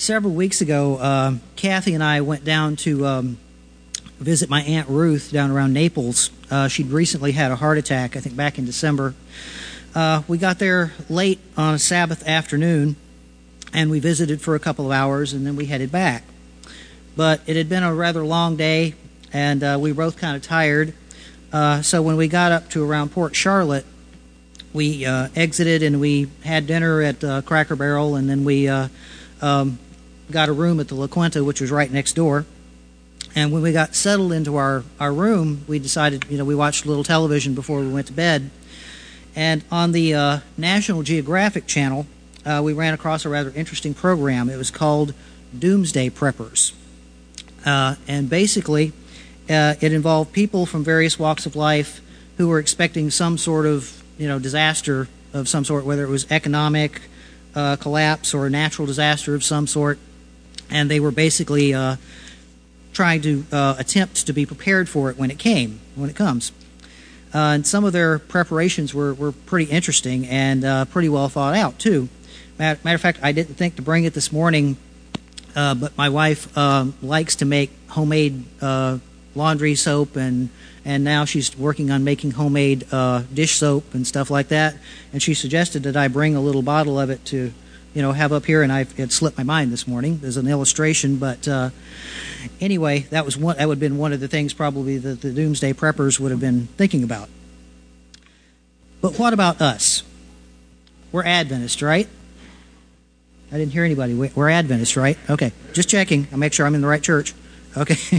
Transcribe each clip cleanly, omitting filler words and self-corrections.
Several weeks ago, Kathy and I went down to visit my Aunt Ruth down around Naples. She'd recently had a heart attack, I think back in December. We got there late on a Sabbath afternoon, and we visited for a couple of hours, and then we headed back. But it had been a rather long day, and we were both kind of tired. So when we got up to around Port Charlotte, we exited and we had dinner at Cracker Barrel, and then we got a room at the La Quinta, which was right next door. And when we got settled into our room, we decided, we watched a little television before we went to bed. And on the National Geographic Channel, we ran across a rather interesting program. It was called Doomsday Preppers. And basically, it involved people from various walks of life who were expecting some sort of, disaster of some sort, whether it was economic collapse or a natural disaster of some sort. And they were basically trying to attempt to be prepared for it when it comes. And some of their preparations were pretty interesting and pretty well thought out, too. Matter of fact, I didn't think to bring it this morning, but my wife likes to make homemade laundry soap, and now she's working on making homemade dish soap and stuff like that. And she suggested that I bring a little bottle of it to have up here, and it slipped my mind this morning. There's an illustration, but anyway, that would have been one of the things probably that the Doomsday Preppers would have been thinking about. But what about us? We're Adventists, right? I didn't hear anybody. We're Adventists, right? Okay, just checking. I'll make sure I'm in the right church. Okay.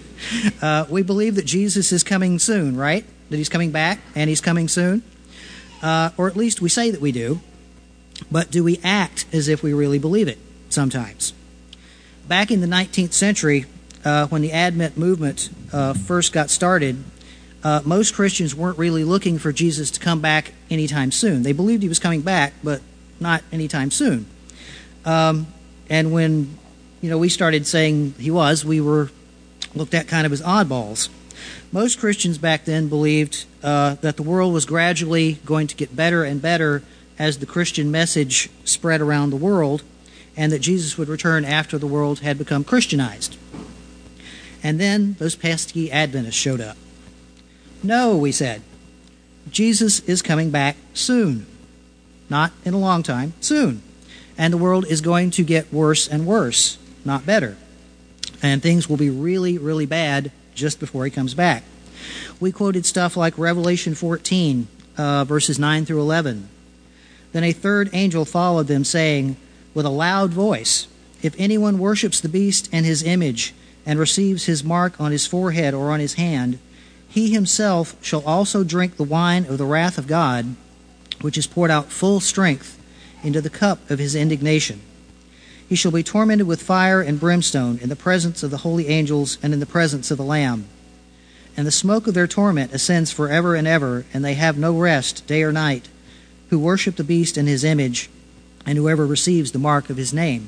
We believe that Jesus is coming soon, right? That he's coming back, and he's coming soon. Or at least we say that we do. But do we act as if we really believe it sometimes? Back in the 19th century, when the Advent movement first got started, most Christians weren't really looking for Jesus to come back anytime soon. They believed he was coming back, but not anytime soon. And when we started saying he was, we were looked at kind of as oddballs. Most Christians back then believed that the world was gradually going to get better and better as the Christian message spread around the world, and that Jesus would return after the world had become Christianized. And then those pesky Adventists showed up. No, we said, Jesus is coming back soon. Not in a long time, soon. And the world is going to get worse and worse, not better. And things will be really, really bad just before he comes back. We quoted stuff like Revelation 14, verses 9 through 11. Then a third angel followed them, saying with a loud voice, "If anyone worships the beast and his image, and receives his mark on his forehead or on his hand, he himself shall also drink the wine of the wrath of God, which is poured out full strength into the cup of his indignation. He shall be tormented with fire and brimstone in the presence of the holy angels and in the presence of the Lamb. And the smoke of their torment ascends forever and ever, and they have no rest day or night, who worship the beast and his image, and whoever receives the mark of his name."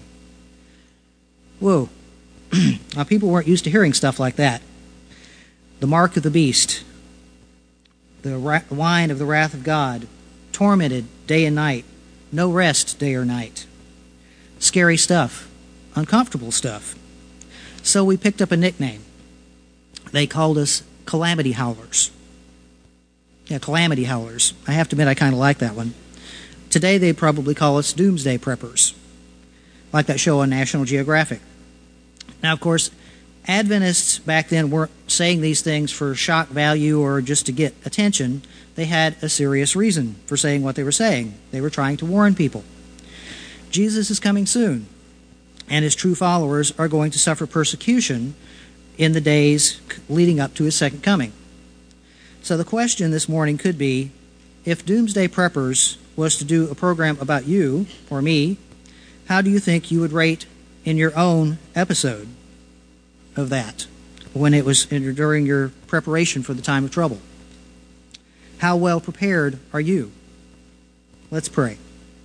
Whoa. Now, people weren't used to hearing stuff like that. The mark of the beast, the wine of the wrath of God, tormented day and night, no rest day or night. Scary stuff, uncomfortable stuff. So we picked up a nickname. They called us Calamity Howlers. Yeah, Calamity Howlers. I have to admit, I kind of like that one. Today, they'd probably call us Doomsday Preppers, like that show on National Geographic. Now, of course, Adventists back then weren't saying these things for shock value or just to get attention. They had a serious reason for saying what they were saying. They were trying to warn people. Jesus is coming soon, and his true followers are going to suffer persecution in the days leading up to his second coming. So the question this morning could be, if Doomsday Preppers was to do a program about you or me, how do you think you would rate in your own episode of that when it was during your preparation for the time of trouble? How well prepared are you? Let's pray.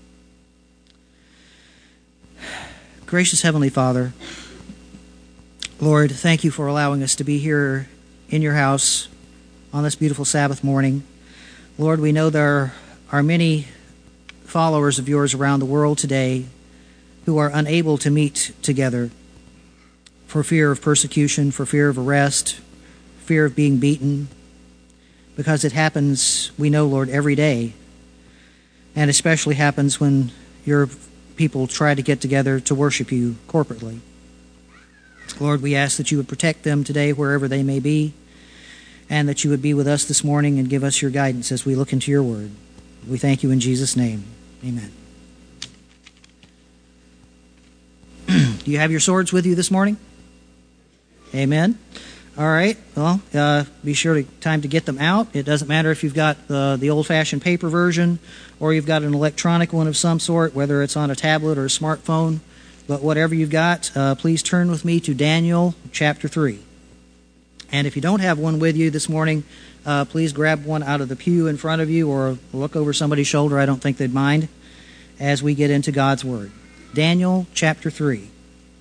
Gracious Heavenly Father, Lord, thank you for allowing us to be here in your house on this beautiful Sabbath morning. Lord, we know there are many followers of yours around the world today who are unable to meet together for fear of persecution, for fear of arrest, fear of being beaten, because it happens, we know, Lord, every day, and especially happens when your people try to get together to worship you corporately. Lord, we ask that you would protect them today wherever they may be, and that you would be with us this morning and give us your guidance as we look into your word. We thank you in Jesus' name. Amen. Do you have your swords with you this morning? Amen. All right. Well, be sure time to get them out. It doesn't matter if you've got the old-fashioned paper version or you've got an electronic one of some sort, whether it's on a tablet or a smartphone. But whatever you've got, please turn with me to Daniel chapter 3. And if you don't have one with you this morning, please grab one out of the pew in front of you or look over somebody's shoulder. I don't think they'd mind as we get into God's Word. Daniel chapter 3.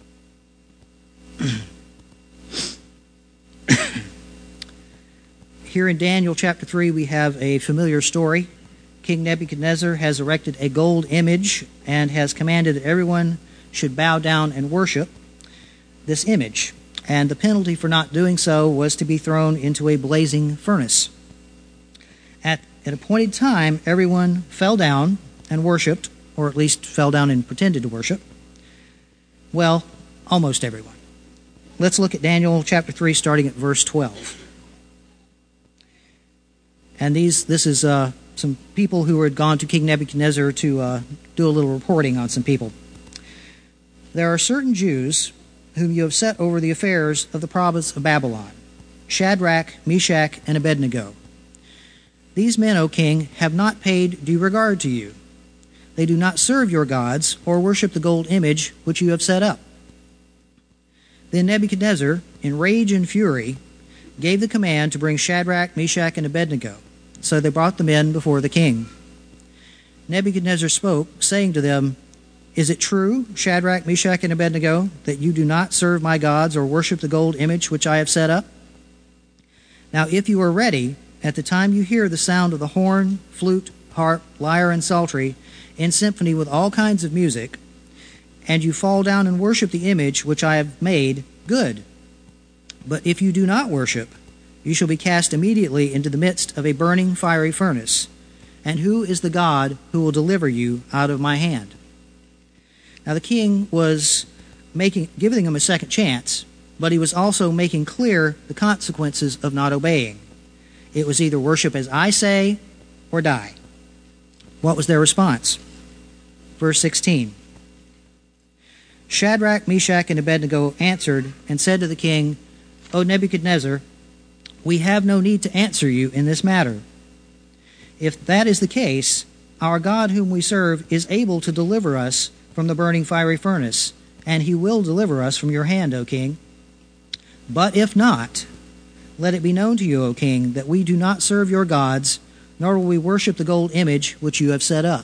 Here in Daniel chapter 3, we have a familiar story. King Nebuchadnezzar has erected a gold image and has commanded that everyone should bow down and worship this image. And the penalty for not doing so was to be thrown into a blazing furnace. At an appointed time, everyone fell down and worshipped, or at least fell down and pretended to worship. Well, almost everyone. Let's look at Daniel chapter 3, starting at verse 12. And this is some people who had gone to King Nebuchadnezzar to do a little reporting on some people. There are certain Jews whom you have set over the affairs of the province of Babylon, Shadrach, Meshach, and Abednego. These men, O king, have not paid due regard to you. They do not serve your gods or worship the gold image which you have set up. Then Nebuchadnezzar, in rage and fury, gave the command to bring Shadrach, Meshach, and Abednego. So they brought them in before the king. Nebuchadnezzar spoke, saying to them, "Is it true, Shadrach, Meshach, and Abednego, that you do not serve my gods or worship the gold image which I have set up? Now if you are ready, at the time you hear the sound of the horn, flute, harp, lyre, and psaltery, in symphony with all kinds of music, and you fall down and worship the image which I have made, good. But if you do not worship, you shall be cast immediately into the midst of a burning fiery furnace. And who is the God who will deliver you out of my hand?" Now the king was giving them a second chance, but he was also making clear the consequences of not obeying. It was either worship as I say or die. What was their response? Verse 16. Shadrach, Meshach, and Abednego answered and said to the king, "O Nebuchadnezzar, we have no need to answer you in this matter. If that is the case, our God whom we serve is able to deliver us from the burning fiery furnace, and he will deliver us from your hand, O king. But if not, let it be known to you, O king, that we do not serve your gods, nor will we worship the gold image which you have set up.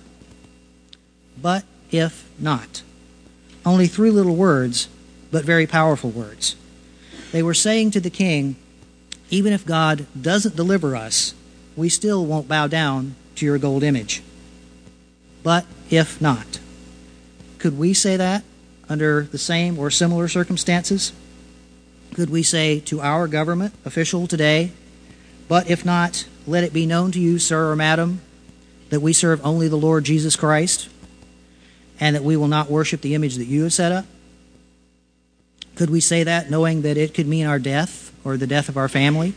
But if not." Only 3 little words, but very powerful words. They were saying to the king, even if God doesn't deliver us, we still won't bow down to your gold image. But if not. Could we say that under the same or similar circumstances? Could we say to our government official today, "But if not, let it be known to you, sir or madam, that we serve only the Lord Jesus Christ, and that we will not worship the image that you have set up"? Could we say that knowing that it could mean our death or the death of our family?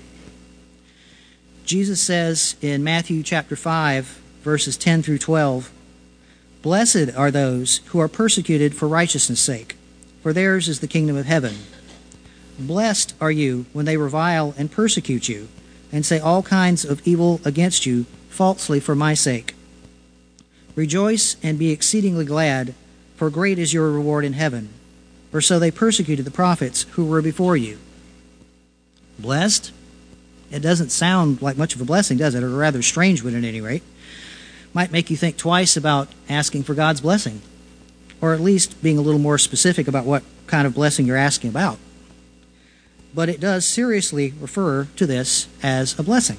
Jesus says in Matthew chapter 5, verses 10 through 12, "Blessed are those who are persecuted for righteousness' sake, for theirs is the kingdom of heaven. Blessed are you when they revile and persecute you, and say all kinds of evil against you falsely for my sake. Rejoice and be exceedingly glad, for great is your reward in heaven. For so they persecuted the prophets who were before you." Blessed? It doesn't sound like much of a blessing, does it? Or a rather strange one at any rate. Might make you think twice about asking for God's blessing, or at least being a little more specific about what kind of blessing you're asking about. But it does seriously refer to this as a blessing.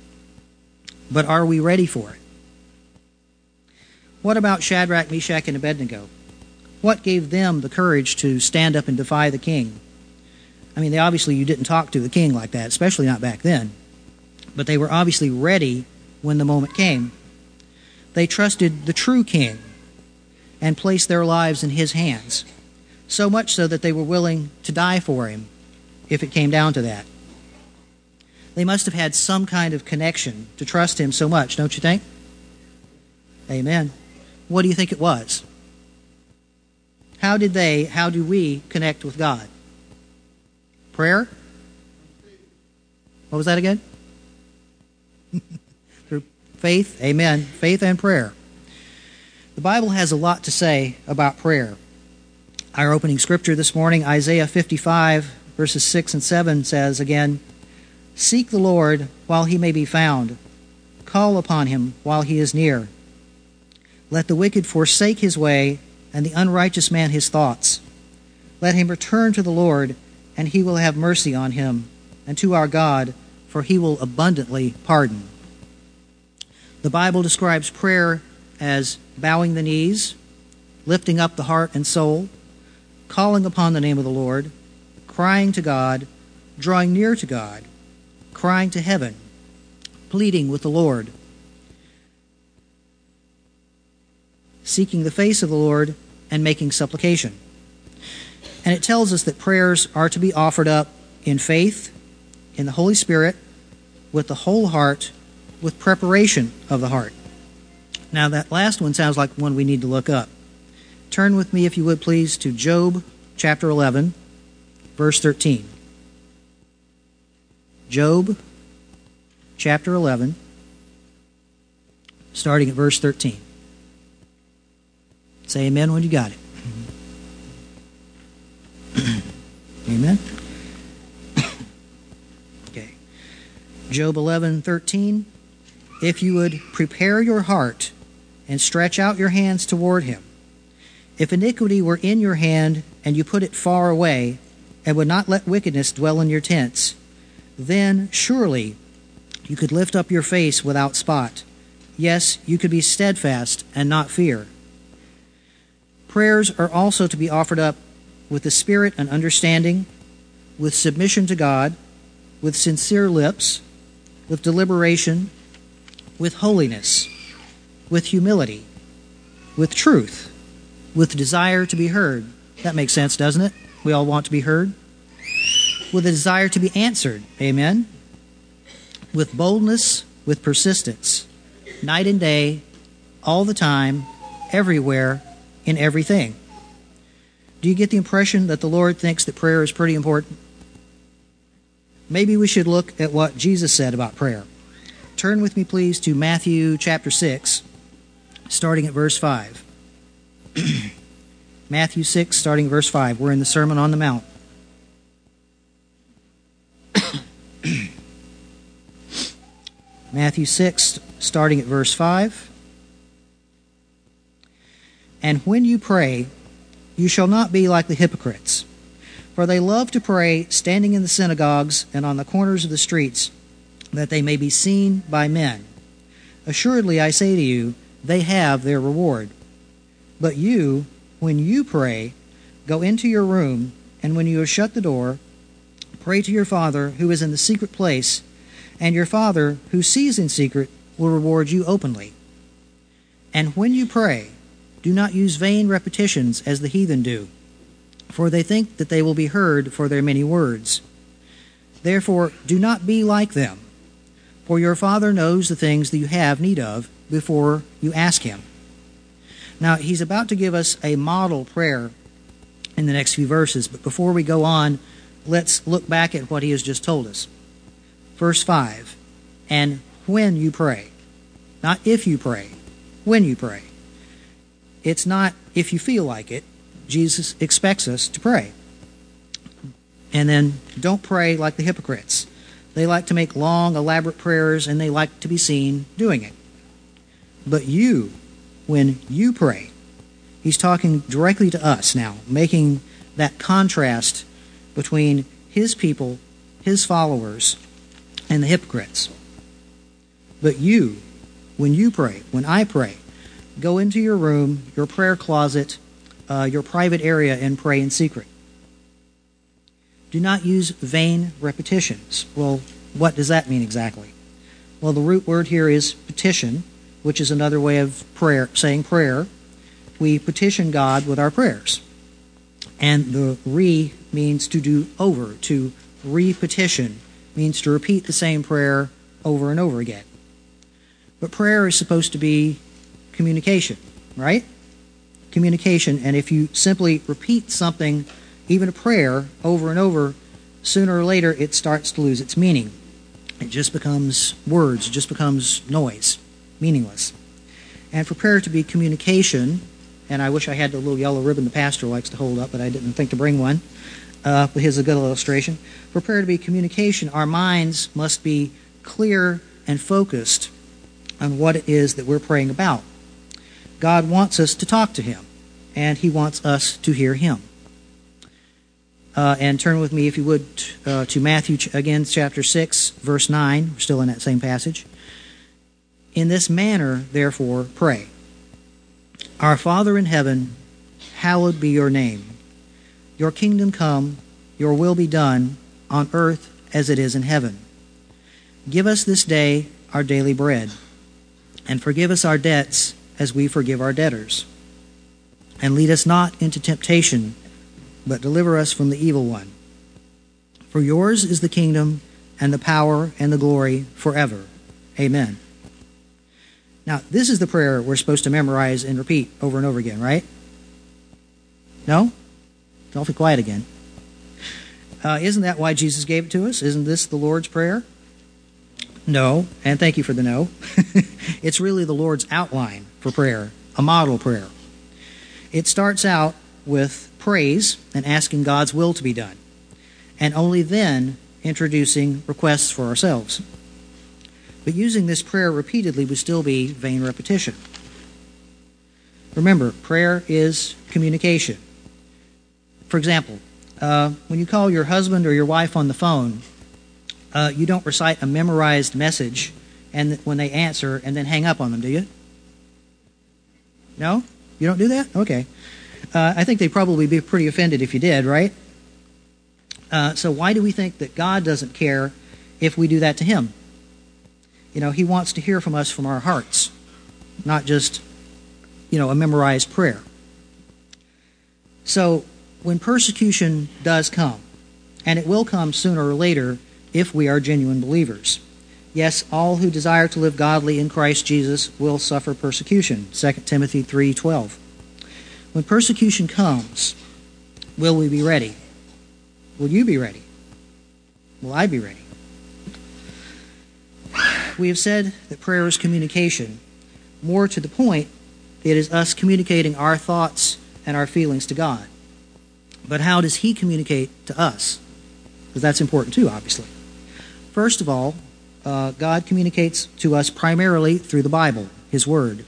But are we ready for it? What about Shadrach, Meshach, and Abednego? What gave them the courage to stand up and defy the king? I mean, you didn't talk to the king like that, especially not back then. But they were obviously ready when the moment came. They trusted the true king and placed their lives in his hands, so much so that they were willing to die for him if it came down to that. They must have had some kind of connection to trust him so much, don't you think? Amen. What do you think it was? How do we connect with God? Prayer? What was that again? Through faith? Amen. Faith and prayer. The Bible has a lot to say about prayer. Our opening scripture this morning, Isaiah 55, verses 6 and 7 says again, "Seek the Lord while he may be found. Call upon him while he is near. Let the wicked forsake his way, and the unrighteous man his thoughts. Let him return to the Lord, and he will have mercy on him, and to our God, for he will abundantly pardon." The Bible describes prayer as bowing the knees, lifting up the heart and soul, calling upon the name of the Lord, crying to God, drawing near to God, crying to heaven, pleading with the Lord, seeking the face of the Lord, and making supplication. And it tells us that prayers are to be offered up in faith, in the Holy Spirit, with the whole heart, with preparation of the heart. Now that last one sounds like one we need to look up. Turn with me, if you would please, to Job chapter 11, verse 13. Job chapter 11, starting at verse 13. Say amen when you got it. Amen. Okay. Job 11:13. "If you would prepare your heart and stretch out your hands toward him, if iniquity were in your hand and you put it far away and would not let wickedness dwell in your tents, then surely you could lift up your face without spot. Yes, you could be steadfast and not fear." Prayers are also to be offered up with the spirit and understanding, with submission to God, with sincere lips, with deliberation, with holiness, with humility, with truth, with desire to be heard. That makes sense, doesn't it? We all want to be heard. With a desire to be answered. Amen. With boldness, with persistence, night and day, all the time, everywhere, in everything. Do you get the impression that the Lord thinks that prayer is pretty important? Maybe we should look at what Jesus said about prayer. Turn with me, please, to Matthew chapter 6, starting at verse 5. Matthew 6, starting at verse 5. We're in the Sermon on the Mount. Matthew 6, starting at verse 5. "And when you pray, you shall not be like the hypocrites, for they love to pray standing in the synagogues and on the corners of the streets, that they may be seen by men. Assuredly, I say to you, they have their reward. But you, when you pray, go into your room, and when you have shut the door, pray to your Father who is in the secret place, and your Father who sees in secret will reward you openly. And when you pray, do not use vain repetitions as the heathen do, for they think that they will be heard for their many words. Therefore, do not be like them, for your Father knows the things that you have need of before you ask him." Now, he's about to give us a model prayer in the next few verses, but before we go on, let's look back at what he has just told us. Verse 5, "And when you pray." Not if you pray, when you pray. It's not if you feel like it. Jesus expects us to pray. And then don't pray like the hypocrites. They like to make long, elaborate prayers, and they like to be seen doing it. But you, when you pray, he's talking directly to us now, making that contrast between his people, his followers, and the hypocrites. But you, when you pray, when I pray, go into your room, your prayer closet, your private area and pray in secret. Do not use vain repetitions. Well, what does that mean exactly? Well, the root word here is petition, which is another way of prayer, saying prayer. We petition God with our prayers. And the means to do over, to repetition, means to repeat the same prayer over and over again. But prayer is supposed to be communication, right? Communication, and if you simply repeat something, even a prayer, over and over, sooner or later it starts to lose its meaning. It just becomes words, it just becomes noise, meaningless. And for prayer to be communication, and I wish I had the little yellow ribbon the pastor likes to hold up, but I didn't think to bring one. But here's a good illustration. For prayer to be communication, our minds must be clear and focused on what it is that we're praying about. God wants us to talk to Him, and He wants us to hear Him. And turn with me, if you would, to Matthew, again, chapter 6, verse 9. We're still in that same passage. In this manner, therefore, pray. Our Father in heaven, hallowed be your name. Your kingdom come, your will be done, on earth as it is in heaven. Give us this day our daily bread, and forgive us our debts as we forgive our debtors. And lead us not into temptation, but deliver us from the evil one. For yours is the kingdom, and the power, and the glory forever. Amen. Now, this is the prayer we're supposed to memorize and repeat over and over again, right? No? It's awfully quiet again. Isn't that why Jesus gave it to us? Isn't this the Lord's Prayer? No, and thank you for the no. It's really the Lord's outline for prayer, a model prayer. It starts out with praise and asking God's will to be done, and only then introducing requests for ourselves. But using this prayer repeatedly would still be vain repetition. Remember, prayer is communication. For example, when you call your husband or your wife on the phone, you don't recite a memorized message and when they answer and then hang up on them, do you? No? You don't do that? Okay. I think they'd probably be pretty offended if you did, right? So why do we think that God doesn't care if we do that to Him? You know, He wants to hear from us from our hearts, not just, a memorized prayer. So when persecution does come, and it will come sooner or later if we are genuine believers. Yes, all who desire to live godly in Christ Jesus will suffer persecution, 2 Timothy 3:12. When persecution comes, will we be ready? Will you be ready? Will I be ready? We have said that prayer is communication. More to the point, it is us communicating our thoughts and our feelings to God. But how does He communicate to us? Because that's important too, obviously. First of all, God communicates to us primarily through the Bible, His Word.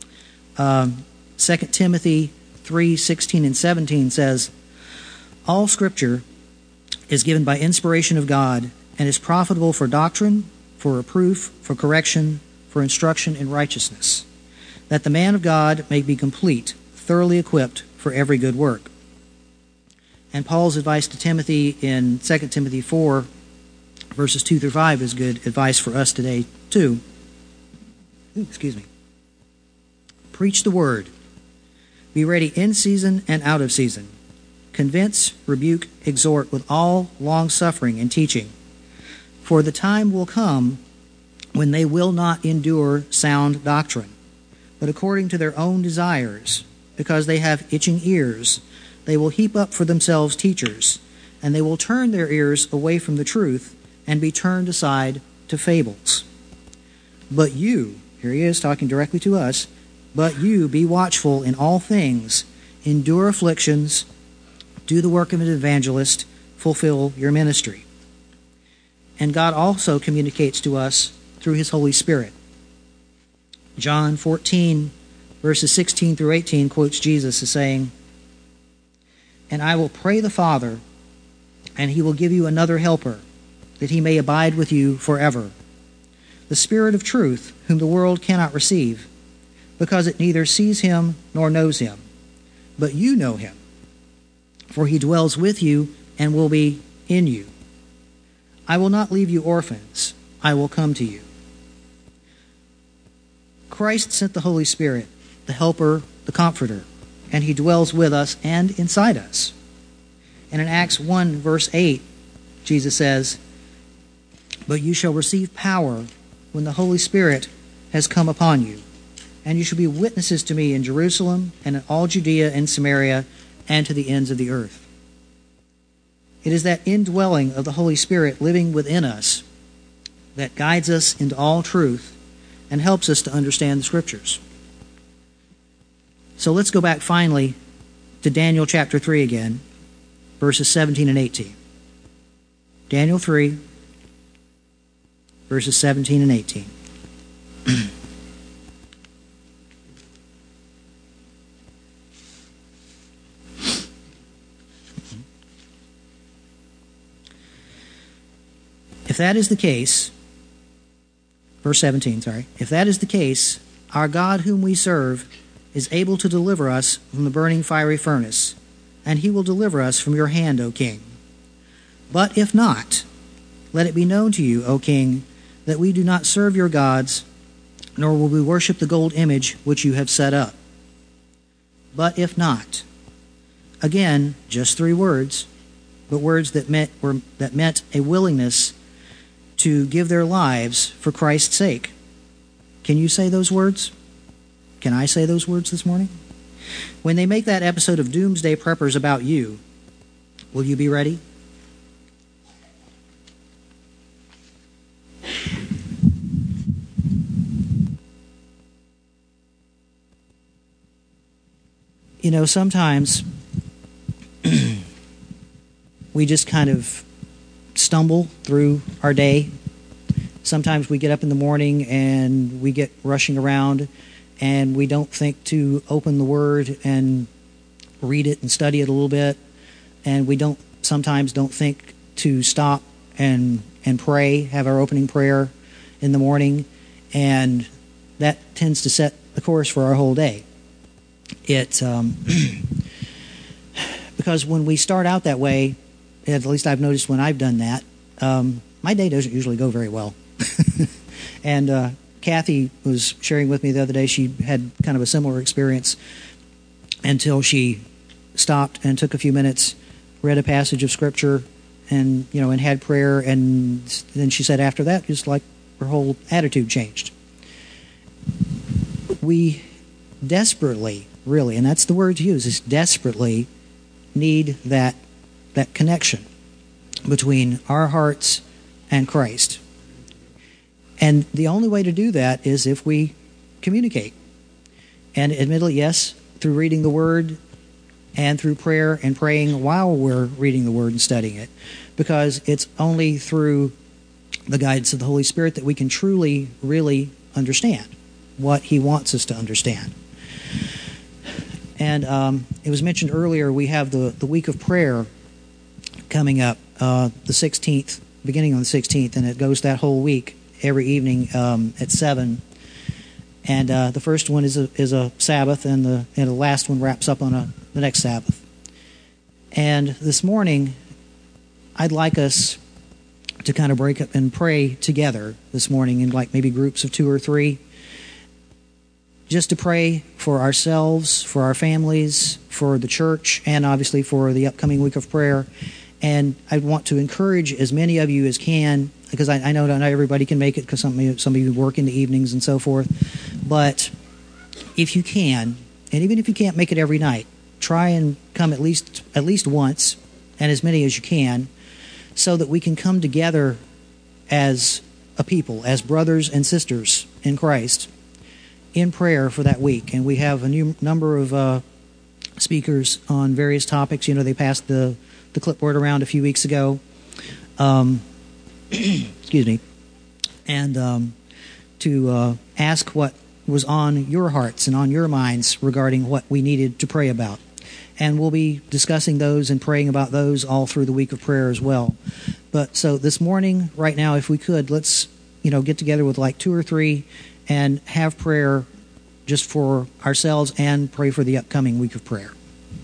2 Timothy 3:16 and 17 says, all Scripture is given by inspiration of God and is profitable for doctrine, for reproof, for correction, for instruction in righteousness, that the man of God may be complete, thoroughly equipped for every good work. And Paul's advice to Timothy in 2 Timothy 4, verses 2 through 5 is good advice for us today, too. Preach the word. Be ready in season and out of season. Convince, rebuke, exhort with all long-suffering and teaching. For the time will come when they will not endure sound doctrine, but according to their own desires, because they have itching ears, they will heap up for themselves teachers, and they will turn their ears away from the truth and be turned aside to fables. But you, here he is talking directly to us, but you be watchful in all things, endure afflictions, do the work of an evangelist, fulfill your ministry. And God also communicates to us through His Holy Spirit. John 14, verses 16 through 18 quotes Jesus as saying, and I will pray the Father, and He will give you another helper, that He may abide with you forever. The Spirit of truth, whom the world cannot receive, because it neither sees Him nor knows Him. but you know him, for he dwells with you and will be in you. I will not leave you orphans. I will come to you. Christ sent the Holy Spirit, the Helper, the Comforter, and he dwells with us and inside us. And in Acts 1, verse 8, Jesus says, "But you shall receive power when the Holy Spirit has come upon you, and you shall be witnesses to me in Jerusalem and in all Judea and Samaria and to the ends of the earth." It is that indwelling of the Holy Spirit living within us that guides us into all truth and helps us to understand the Scriptures. So let's go back finally to Daniel chapter 3 again, verses 17 and 18. Daniel 3, verses 17 and 18. If that is the case, verse 17, if that is the case, our God whom we serve is able to deliver us from the burning fiery furnace, and he will deliver us from your hand, O king. But if not, let it be known to you, O king, that we do not serve your gods, nor will we worship the gold image which you have set up. But if not, again, just 3 words, but words that meant a willingness to give their lives for Christ's sake. Can you say those words? Can I say those words this morning? When they make that episode of Doomsday Preppers about you, will you be ready? You know, sometimes we just kind of stumble through our day. Sometimes we get up in the morning and we get rushing around and we don't think to open the Word and read it and study it a little bit, and we sometimes don't think to stop and pray, have our opening prayer in the morning, and that tends to set the course for our whole day. It because when we start out that way, at least I've noticed when I've done that, my day doesn't usually go very well. And Kathy was sharing with me the other day, she had kind of a similar experience until she stopped and took a few minutes, read a passage of Scripture, and had prayer, and then she said after that, just like her whole attitude changed. We desperately, really, and that's the word to use, is desperately need that connection between our hearts and Christ. And the only way to do that is if we communicate. And admittedly, yes, through reading the Word and through prayer and praying while we're reading the Word and studying it. Because it's only through the guidance of the Holy Spirit that we can truly, really understand what He wants us to understand. And it was mentioned earlier, we have the week of prayer coming up, the 16th, beginning on the 16th, and it goes that whole week, every evening at 7. And the first one is a Sabbath, and the last one wraps up on the next Sabbath. And this morning, I'd like us to kind of break up and pray together this morning in like maybe groups of 2 or 3, just to pray for ourselves, for our families, for the church, and obviously for the upcoming week of prayer. And I want to encourage as many of you as can, because I know not everybody can make it, because some of you work in the evenings and so forth. But if you can, and even if you can't make it every night, try and come at least once, and as many as you can, so that we can come together as a people, as brothers and sisters in Christ, in prayer for that week. And we have a new number of speakers on various topics. They passed the clipboard around a few weeks ago. Excuse me. And to ask what was on your hearts and on your minds regarding what we needed to pray about. And we'll be discussing those and praying about those all through the week of prayer as well. But so this morning, right now, if we could, let's get together with like 2 or 3 and have prayer just for ourselves and pray for the upcoming week of prayer.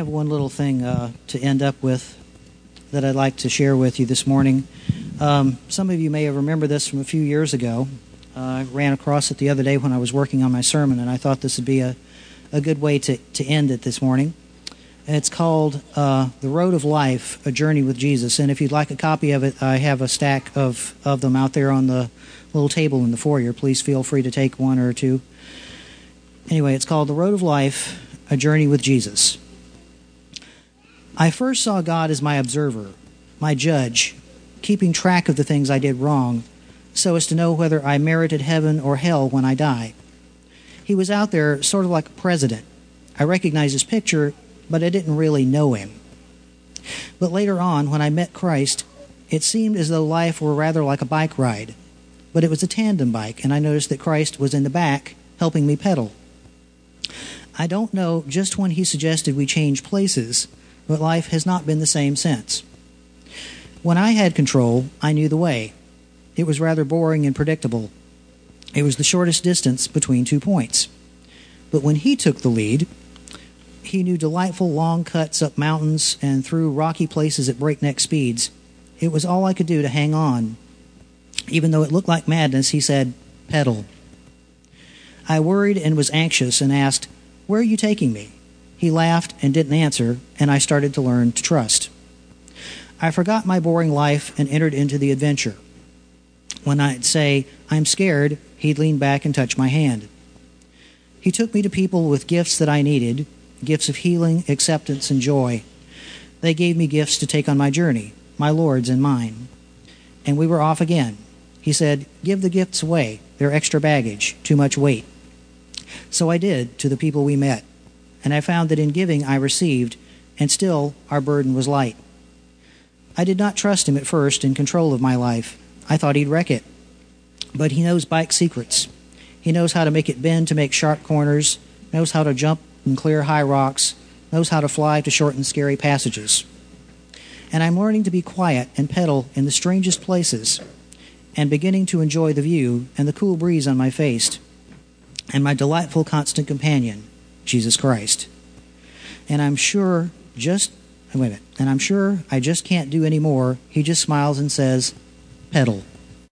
have one little thing to end up with that I'd like to share with you this morning. Some of you may have remembered this from a few years ago. I ran across it the other day when I was working on my sermon, and I thought this would be a good way to end it this morning. And it's called The Road of Life, A Journey with Jesus. And if you'd like a copy of it, I have a stack of them out there on the little table in the foyer. Please feel free to take one or two. Anyway, it's called The Road of Life, A Journey with Jesus. I first saw God as my observer, my judge, keeping track of the things I did wrong, so as to know whether I merited heaven or hell when I die. He was out there sort of like a president. I recognized his picture, but I didn't really know him. But later on, when I met Christ, it seemed as though life were rather like a bike ride. But it was a tandem bike, and I noticed that Christ was in the back, helping me pedal. I don't know just when he suggested we change places, but life has not been the same since. When I had control, I knew the way. It was rather boring and predictable. It was the shortest distance between 2 points. But when he took the lead, he knew delightful long cuts up mountains and through rocky places at breakneck speeds. It was all I could do to hang on. Even though it looked like madness, he said, "Pedal." I worried and was anxious and asked, "Where are you taking me?" He laughed and didn't answer, and I started to learn to trust. I forgot my boring life and entered into the adventure. When I'd say, "I'm scared," he'd lean back and touch my hand. He took me to people with gifts that I needed, gifts of healing, acceptance, and joy. They gave me gifts to take on my journey, my Lord's and mine. And we were off again. He said, "Give the gifts away. They're extra baggage, too much weight." So I did to the people we met, and I found that in giving I received, and still our burden was light. I did not trust him at first in control of my life. I thought he'd wreck it. But he knows bike secrets. He knows how to make it bend to make sharp corners, knows how to jump and clear high rocks, knows how to fly to shorten scary passages. And I'm learning to be quiet and pedal in the strangest places, and beginning to enjoy the view and the cool breeze on my face, and my delightful constant companion, Jesus Christ. And I'm sure I just can't do any more. He just smiles and says, "Pedal."